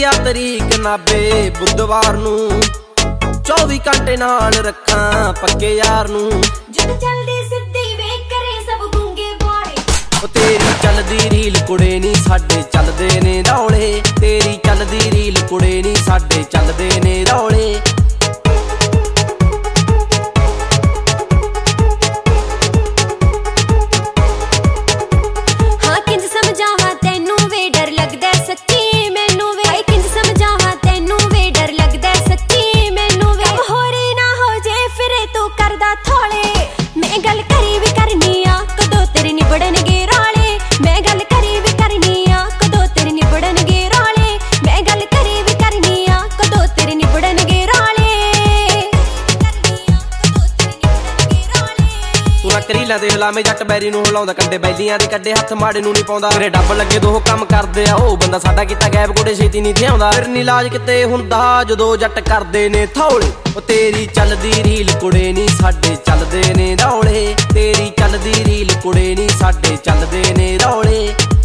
आ तरीक नाबे बुधवार नू 24 घंटे नाल रखां पक्के यार नू। तेरी चलदी रील कुड़े नी साडे चलदे ने रौले, तेरी चलदी रील कुड़े नी साडे चलदे ने रौले। हाँ किंज समझावा तैनू वे डर लगदा सच्ची मैनू वे, किंज समझावा तैनू वे डर लगदा सच्ची मैनू वे। होरी ना हो जे फिरे तू करदा थोले, मैं गल करी भी करनी आ कदों तेरे निबड़नगे रौले। मैं गल करी भी करनी आ कदों तेरे निबड़नगे रौले, मैं गल करी भी करनी आ कदों तेरे निबड़नगे रौले। तू ना करीला दे हलामे जट बैरी नू हिलाउंदा कंडे बैलियां दे कड्डे हत्थ माड़े नू नी पाउंदा। तेरे डब लगे दो काम करदे आ ओ बंदा साडा कीता गैब कुड़े छेती नी थिआउंदा। फिर नी इलाज किते हुंदा जदों जट करदे ने थौले। ओ तेरी चलदी रील कुड़े नी साडे चलदे ने रौले, तेरी चलदी रील कुड़े नी साडे चलदे ने रौले।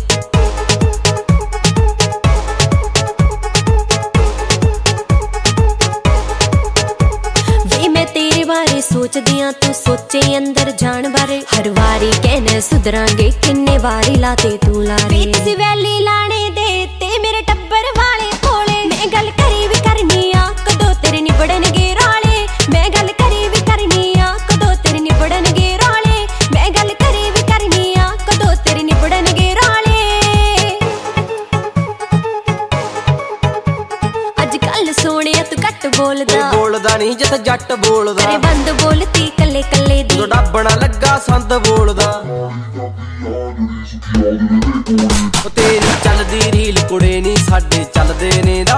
सोचदी आ तू सोचे अंदर जान बारे, हर वारी कहने सुधरांगे किन्ने वारी लाते तू लारे। सी वैली लाने दे ते मेरे टब्बर वाले कोले, मैं गल करी भी करनी आ कदों तेरे निबड़नगे रौले। मैं गल करी भी करनी आ कदों तेरे निबड़नगे रौले, मैं गल करी भी करनी आ कदों तेरे निबड़नगे रौले। अजकल सोहणिया तू घट बोलदा नहीं जित जट बोलदा, तेरे बंद बोलती कल्ले कल्ले दी डब्बना लगा संद बोलदा। तेरी चलदी रील कुड़े नी साडे चलदे ने